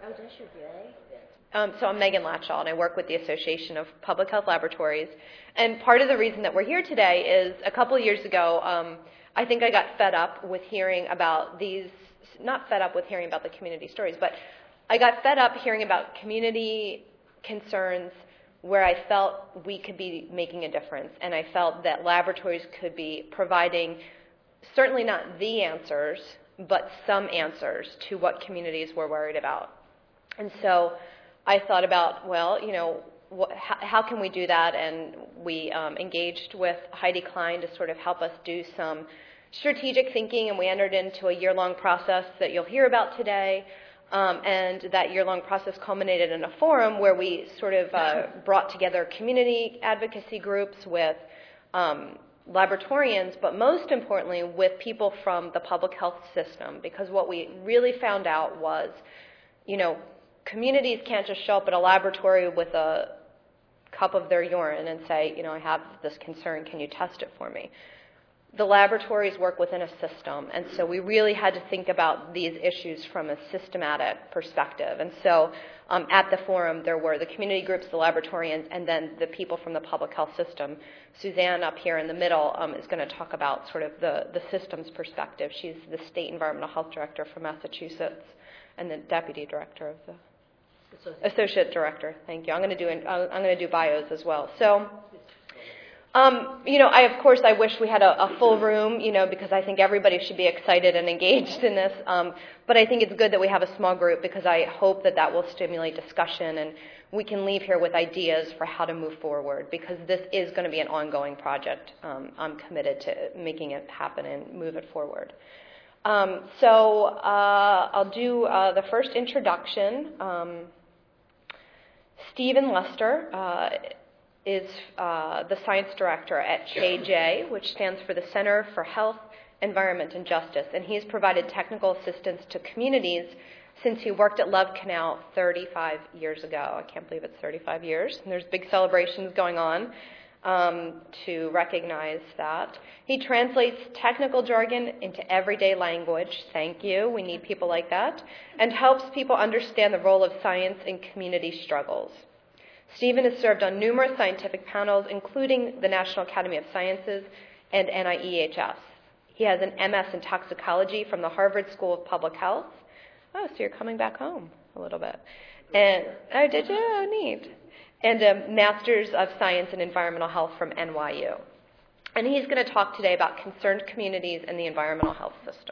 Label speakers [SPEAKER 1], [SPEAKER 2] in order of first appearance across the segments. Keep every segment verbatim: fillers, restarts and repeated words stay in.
[SPEAKER 1] Oh, does she really?
[SPEAKER 2] Um, so I'm Megan Latchall, and I work with the Association of Public Health Laboratories. And part of the reason that we're here today is a couple of years ago, um, I think I got fed up with hearing about these, not fed up with hearing about the community stories, but I got fed up hearing about community concerns where I felt we could be making a difference, and I felt that laboratories could be providing certainly not the answers, but some answers to what communities were worried about. And so I thought about, well, you know, wh- how, how can we do that? And we um, engaged with Heidi Klein to sort of help us do some strategic thinking, and we entered into a year-long process that you'll hear about today. Um, and that year-long process culminated in a forum where we sort of uh, brought together community advocacy groups with um, laboratorians, but most importantly with people from the public health system, because what we really found out was, you know, communities can't just show up at a laboratory with a cup of their urine and say, you know, I have this concern, can you test it for me? The laboratories work within a system, and so we really had to think about these issues from a systematic perspective. And so um, at the forum, there were the community groups, the laboratorians, and then the people from the public health system. Suzanne up here in the middle um, is going to talk about sort of the, the systems perspective. She's the State Environmental Health Director from Massachusetts and the Deputy Director of the Associate, Associate Director. Thank you. I'm going to do I'm going to do bios as well. So. Um, you know, I, of course, I wish we had a, a full room, you know, because I think everybody should be excited and engaged in this. Um, but I think it's good that we have a small group because I hope that that will stimulate discussion and we can leave here with ideas for how to move forward because this is going to be an ongoing project. Um, I'm committed to making it happen and move it forward. Um, so uh, I'll do uh, the first introduction. Um, Stephen Lester uh, is uh, the science director at C H A J, which stands for the Center for Health, Environment, and Justice. And he's provided technical assistance to communities since he worked at Love Canal thirty-five years ago. I can't believe it's thirty-five years. And there's big celebrations going on um, to recognize that. He translates technical jargon into everyday language. Thank you. We need people like that. And helps people understand the role of science in community struggles. Stephen has served on numerous scientific panels, including the National Academy of Sciences and N I E H S. He has an M S in toxicology from the Harvard School of Public Health. Oh, so you're coming back home a little bit. And oh, did you? Oh, neat. And a Master's of Science in Environmental Health from N Y U. And he's going to talk today about concerned communities and the environmental health system.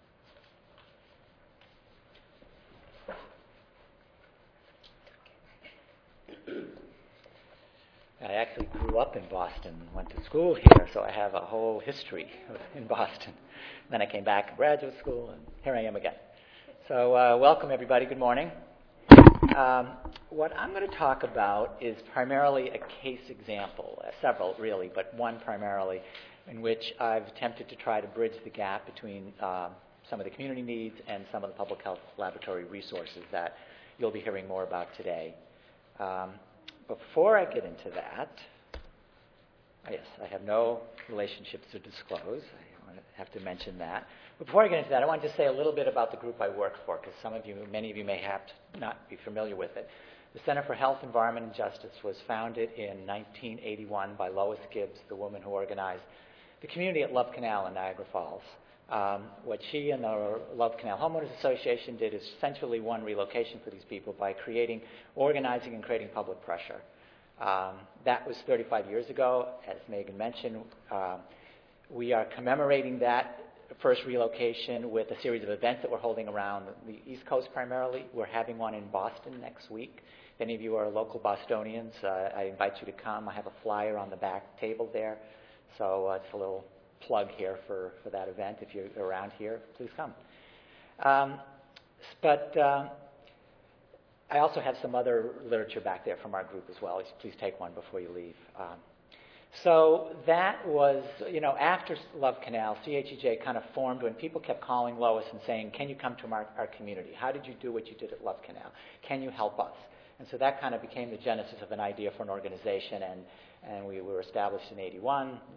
[SPEAKER 3] I actually grew up in Boston, went to school here, so I have a whole history in Boston. Then I came back to graduate school, and here I am again. So uh, welcome, everybody. Good morning. Um, what I'm going to talk about is primarily a case example, uh, several really, but one primarily, in which I've attempted to try to bridge the gap between uh, some of the community needs and some of the public health laboratory resources that you'll be hearing more about today. Um, Before I get into that, yes, I have no relationships to disclose. I have to mention that. But before I get into that, I want to just say a little bit about the group I work for, because some of you, many of you may have to not be familiar with it. The Center for Health, Environment, and Justice was founded in nineteen eighty-one by Lois Gibbs, the woman who organized the community at Love Canal in Niagara Falls. Um, what she and the Love Canal Homeowners Association did is essentially one relocation for these people by creating, organizing, and creating public pressure. Um, that was thirty-five years ago. As Megan mentioned, uh, we are commemorating that first relocation with a series of events that we're holding around the East Coast primarily. We're having one in Boston next week. If any of you are local Bostonians, uh, I invite you to come. I have a flyer on the back table there. So uh, it's a little plug here for, for that event. If you're around here, please come. Um, but uh, I also have some other literature back there from our group as well. Please take one before you leave. Um, so that was, you know, after Love Canal, C H E J kind of formed when people kept calling Lois and saying, can you come to our, our community? How did you do what you did at Love Canal? Can you help us? And so that kind of became the genesis of an idea for an organization, and, and we were established in eighty-one. That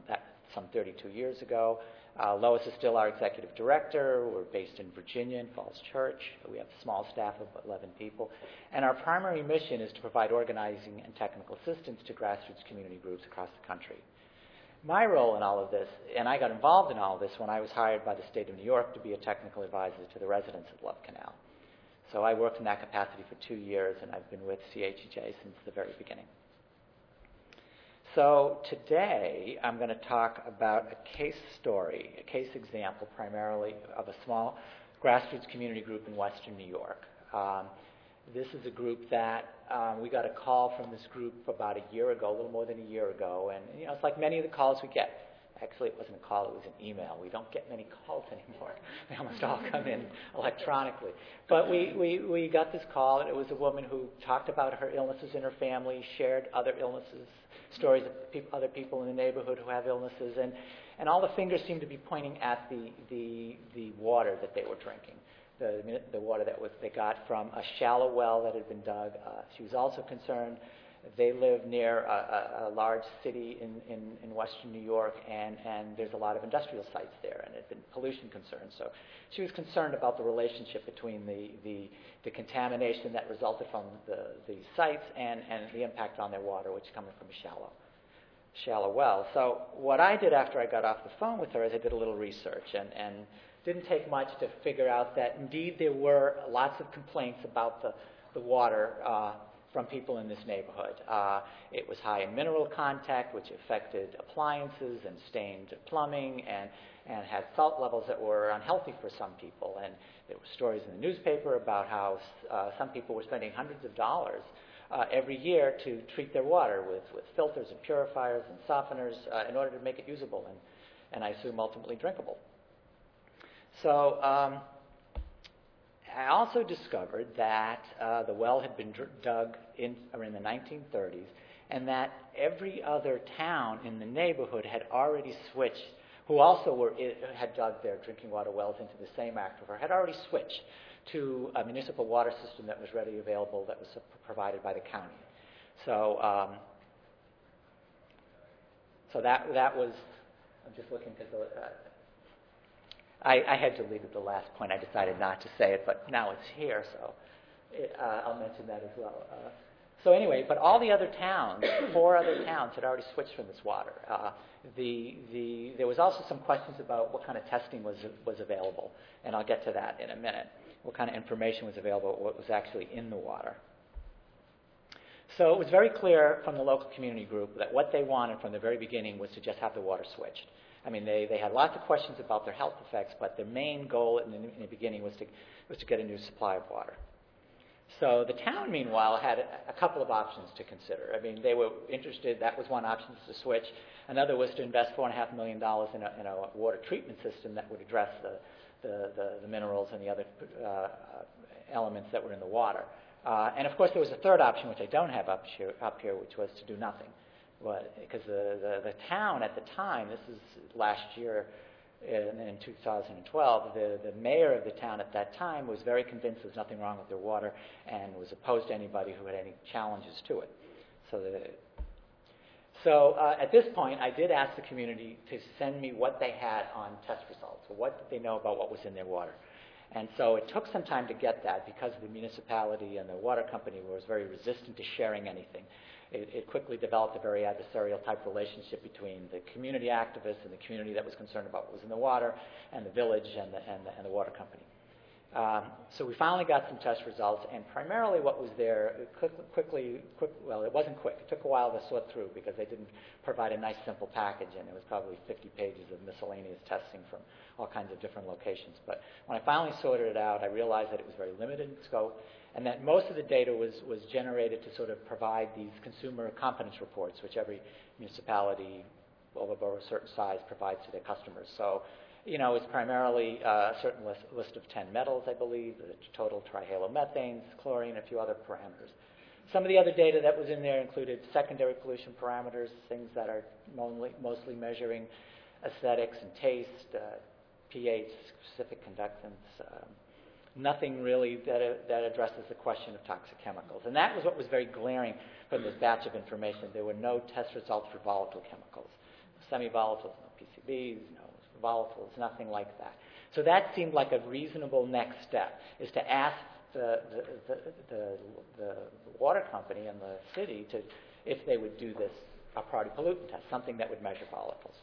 [SPEAKER 3] some thirty-two years ago. Uh, Lois is still our executive director. We're based in Virginia, in Falls Church. We have a small staff of eleven people. And our primary mission is to provide organizing and technical assistance to grassroots community groups across the country. My role in all of this, and I got involved in all of this when I was hired by the state of New York to be a technical advisor to the residents of Love Canal. So I worked in that capacity for two years, and I've been with C H E J since the very beginning. So today I'm going to talk about a case story, a case example primarily of a small grassroots community group in Western New York. Um, this is a group that um, we got a call from this group about a year ago, a little more than a year ago, and you know it's like many of the calls we get. Actually, it wasn't a call, it was an email. We don't get many calls anymore. They almost all come in electronically. But we, we, we got this call, and it was a woman who talked about her illnesses in her family, shared other illnesses, stories of peop- other people in the neighborhood who have illnesses, and, and all the fingers seemed to be pointing at the, the, the water that they were drinking, the, the water that was, they got from a shallow well that had been dug. Uh, she was also concerned. They live near a, a, a large city in, in, in western New York, and, and there's a lot of industrial sites there, and there had been pollution concerns. So she was concerned about the relationship between the, the, the contamination that resulted from the, the sites and, and the impact on their water, which is coming from a shallow, shallow well. So what I did after I got off the phone with her is I did a little research, and, and didn't take much to figure out that indeed there were lots of complaints about the, the water uh, from people in this neighborhood. Uh, it was high in mineral content, which affected appliances and stained plumbing, and, and had salt levels that were unhealthy for some people. And there were stories in the newspaper about how uh, some people were spending hundreds of dollars uh, every year to treat their water with, with filters and purifiers and softeners uh, in order to make it usable and, and I assume ultimately drinkable. So um, I also discovered that uh, the well had been dr- dug in, or in the nineteen thirties, and that every other town in the neighborhood had already switched, who also were had dug their drinking water wells into the same aquifer, had already switched to a municipal water system that was readily available, that was provided by the county. So, um, so that that was. I'm just looking because. Uh, I, I had deleted the last point. I decided not to say it, but now it's here, so it, uh, I'll mention that as well. Uh, so anyway, but all the other towns, four other towns, had already switched from this water. Uh, the, the, there was also some questions about what kind of testing was, was available, and I'll get to that in a minute. What kind of information was available, what was actually in the water. So it was very clear from the local community group that what they wanted from the very beginning was to just have the water switched. I mean, they, they had lots of questions about their health effects, but their main goal in the, in the beginning was to, was to get a new supply of water. So the town, meanwhile, had a, a couple of options to consider. I mean, they were interested, that was one option, to switch. Another was to invest four point five million dollars in a, in a water treatment system that would address the, the, the, the minerals and the other uh, elements that were in the water. Uh, and, of course, there was a third option, which I don't have up here, up here which was to do nothing. Because the, the, the town at the time, this is last year in, in two thousand twelve, the, the mayor of the town at that time was very convinced there was nothing wrong with their water and was opposed to anybody who had any challenges to it. So, the, so uh, at this point, I did ask the community to send me what they had on test results, or what did they know about what was in their water. And so it took some time to get that because the municipality and the water company was very resistant to sharing anything. It, it quickly developed a very adversarial type relationship between the community activists and the community that was concerned about what was in the water, and the village and the, and the, and the water company. Um, so we finally got some test results, and primarily what was there, quick, quickly, quick, well, it wasn't quick. It took a while to sort through because they didn't provide a nice, simple package, and it was probably fifty pages of miscellaneous testing from all kinds of different locations. But when I finally sorted it out, I realized that it was very limited in scope, and that most of the data was, was generated to sort of provide these consumer competence reports, which every municipality over a certain size provides to their customers. So, you know, it's primarily uh, a certain list, list of ten metals, I believe, the total trihalomethanes, chlorine, a few other parameters. Some of the other data that was in there included secondary pollution parameters, things that are mostly, mostly measuring aesthetics and taste, uh, pH, specific conductance, um, nothing really that, uh, that addresses the question of toxic chemicals. And that was what was very glaring from this batch of information. There were no test results for volatile chemicals, semi-volatiles, no P bees, no volatiles, nothing like that. So that seemed like a reasonable next step, is to ask the, the, the, the, the water company and the city to, if they would do this, a priority pollutant test, something that would measure volatiles.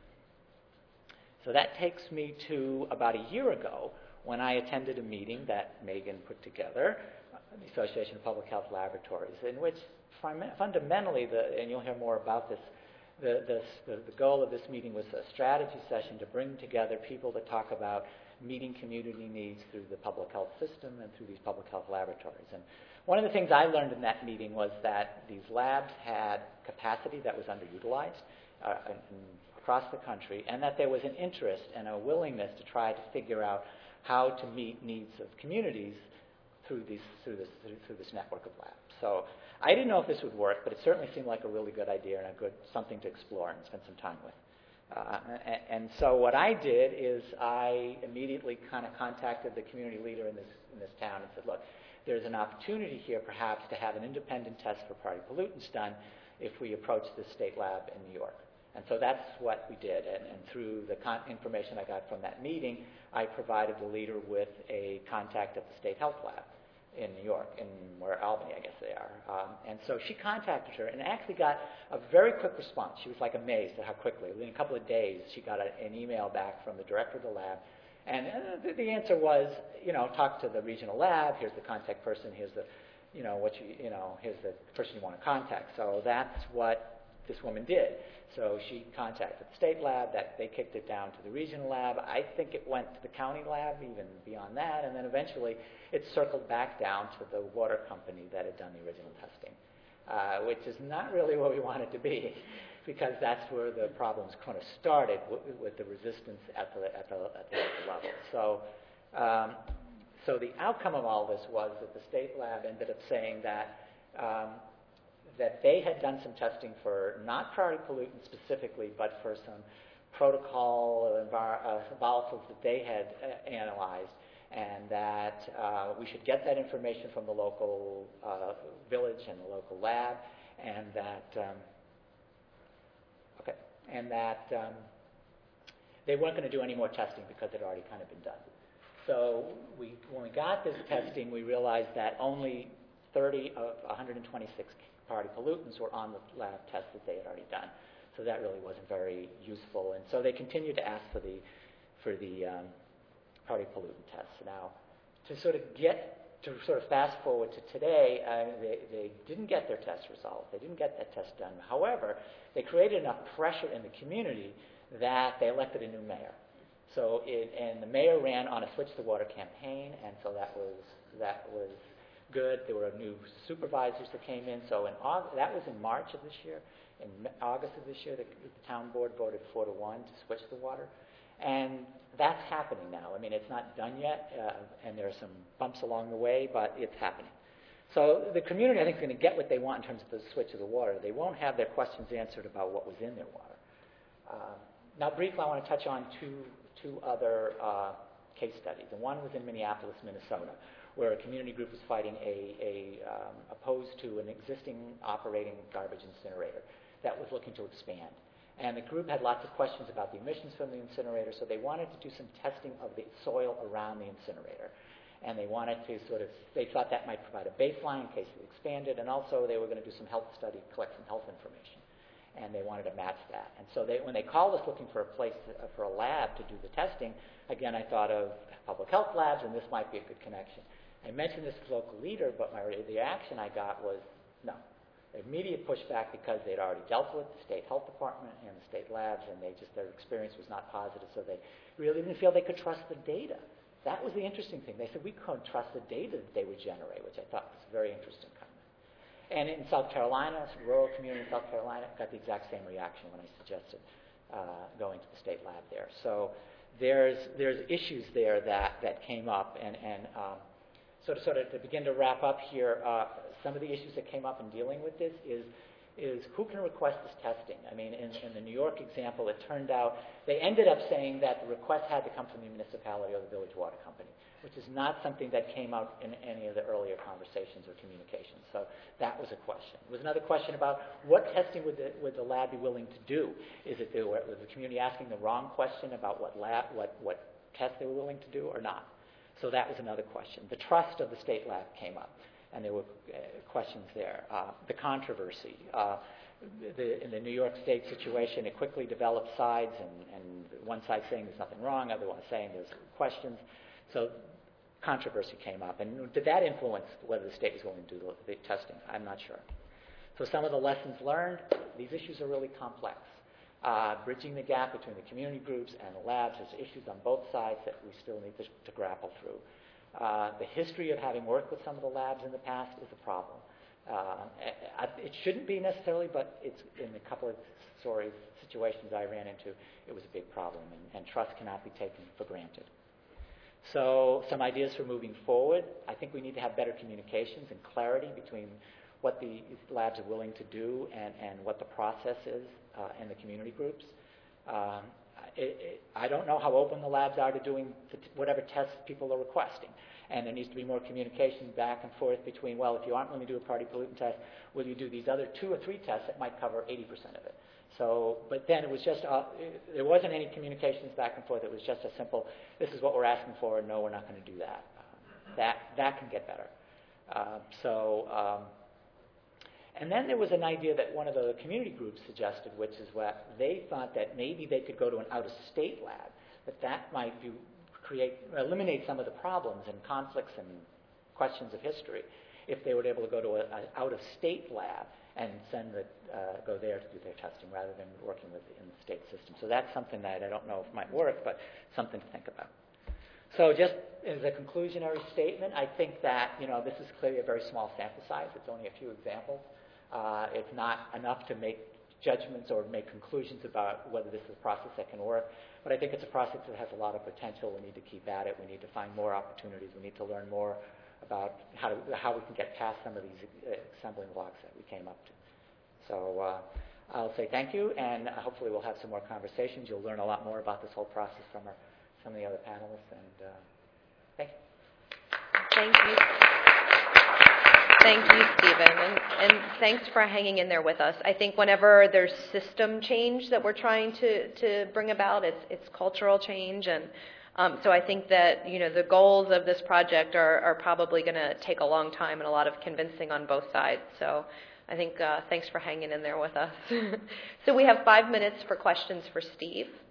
[SPEAKER 3] So that takes me to about a year ago when I attended a meeting that Megan put together, the Association of Public Health Laboratories, in which fundamentally, the, and you'll hear more about this, the, the, the goal of this meeting was a strategy session to bring together people to talk about meeting community needs through the public health system and through these public health laboratories. And one of the things I learned in that meeting was that these labs had capacity that was underutilized uh, in, in, across the country, and that there was an interest and a willingness to try to figure out how to meet needs of communities through, these, through, this, through, through this network of labs. So I didn't know if this would work, but it certainly seemed like a really good idea and a good something to explore and spend some time with. Uh, and, and so what I did is I immediately kind of contacted the community leader in this, in this town and said, look, there's an opportunity here perhaps to have an independent test for priority pollutants done if we approach the state lab in New York. And so that's what we did. And, and through the con- information I got from that meeting, I provided the leader with a contact at the state health lab in New York, in where Albany, I guess they are. Um, and so she contacted her and actually got a very quick response. She was like amazed at how quickly. Within a couple of days, she got a, an email back from the director of the lab. And uh, the, the answer was, you know, talk to the regional lab. Here's the contact person. Here's the, you know, what you, you know, here's the person you want to contact. So that's what this woman did. So she contacted the state lab. That they kicked it down to the regional lab. I think it went to the county lab, even beyond that, and then eventually it circled back down to the water company that had done the original testing, uh, which is not really where we want it to be, because that's where the problems kind of started w- with the resistance at the at the, at the local level. So, um, so the outcome of all this was that the state lab ended up saying that. Um, that they had done some testing for not priority pollutants specifically, but for some protocol envir- uh, volatiles that they had uh, analyzed, and that uh, we should get that information from the local uh, village and the local lab, and that um, okay, and that um, they weren't going to do any more testing because it had already kind of been done. So we, when we got this testing, we realized that only thirty of one hundred twenty-six priority pollutants were on the lab test that they had already done. So that really wasn't very useful. And so they continued to ask for the for the um, priority pollutant tests. Now, to sort of get to sort of fast forward to today, uh, they, they didn't get their test result. They didn't get that test done. However, they created enough pressure in the community that they elected a new mayor. So it, and the mayor ran on a Switch the Water campaign, and so that was that was. good. There were new supervisors that came in. So in August, that was in March of this year. In August of this year, the, the town board voted four to one to switch the water. And that's happening now. I mean, it's not done yet, uh, and there are some bumps along the way, but it's happening. So the community, I think, is going to get what they want in terms of the switch of the water. They won't have their questions answered about what was in their water. Um, now, briefly, I want to touch on two, two other uh, case studies. And one was in Minneapolis, Minnesota, where a community group was fighting a, a um, opposed to an existing operating garbage incinerator that was looking to expand. And the group had lots of questions about the emissions from the incinerator, so they wanted to do some testing of the soil around the incinerator. And they wanted to sort of, they thought that might provide a baseline in case it expanded, and also they were going to do some health study, collect some health information. And they wanted to match that. And so they, when they called us looking for a place, to, uh, for a lab to do the testing, again, I thought of public health labs, and this might be a good connection. I mentioned this to the local leader, but my reaction I got was no. Immediate pushback because they'd already dealt with the state health department and the state labs, and they just their experience was not positive, so they really didn't feel they could trust the data. That was the interesting thing. They said we couldn't trust the data that they would generate, which I thought was a very interesting comment. And in South Carolina, a rural community in South Carolina, got the exact same reaction when I suggested uh, going to the state lab there. So there's there's issues there that that came up, and and um, So to sort of to begin to wrap up here, uh, some of the issues that came up in dealing with this is is who can request this testing? I mean, in, in the New York example, it turned out they ended up saying that the request had to come from the municipality or the village water company, which is not something that came out in any of the earlier conversations or communications. So that was a question. There was another question about what testing would the, would the lab be willing to do? Is it the, was the community asking the wrong question about what lab, what, what test they were willing to do or not? So that was another question. The trust of the state lab came up, and there were uh, questions there. Uh, the controversy. Uh, the, in the New York State situation, it quickly developed sides, and, and one side saying there's nothing wrong, other one saying there's questions. So controversy came up. And did that influence whether the state was willing to do the, the testing? I'm not sure. So some of the lessons learned, these issues are really complex. Uh, bridging the gap between the community groups and the labs, there's issues on both sides that we still need to, to grapple through. Uh, the history of having worked with some of the labs in the past is a problem. Uh, it shouldn't be necessarily, but it's in a couple of stories, situations I ran into, it was a big problem, and, and trust cannot be taken for granted. So some ideas for moving forward. I think we need to have better communications and clarity between what the labs are willing to do and, and what the process is uh, in the community groups. Um, it, it, I don't know how open the labs are to doing the t- whatever tests people are requesting. And there needs to be more communication back and forth between, well, if you aren't going to do a party pollutant test, will you do these other two or three tests that might cover eighty percent of it? So, but then it was just, uh, it, there wasn't any communications back and forth. It was just a simple, this is what we're asking for, and no, we're not going to do that. Uh, that that can get better. Uh, so, um, and then there was an idea that one of the community groups suggested, which is what they thought that maybe they could go to an out-of-state lab, that that might be, create, eliminate some of the problems and conflicts and questions of history if they were able to go to an out-of-state lab and send the, uh, go there to do their testing rather than working with in the state system. So that's something that I don't know if might work, but something to think about. So just as a conclusionary statement, I think that, you know, this is clearly a very small sample size. It's only a few examples. Uh, it's not enough to make judgments or make conclusions about whether this is a process that can work. But I think it's a process that has a lot of potential. We need to keep at it. We need to find more opportunities. We need to learn more about how to, how we can get past some of these uh, assembling blocks that we came up to. So uh, I'll say thank you, and hopefully we'll have some more conversations. You'll learn a lot more about this whole process from our, some of the other panelists. And uh, thank you.
[SPEAKER 2] Thank you. Thank you, Stephen, and, and thanks for hanging in there with us. I think whenever there's system change that we're trying to, to bring about, it's, it's cultural change, and um, so I think that, you know, the goals of this project are, are probably going to take a long time and a lot of convincing on both sides. So I think uh, thanks for hanging in there with us. So we have five minutes for questions for Steve.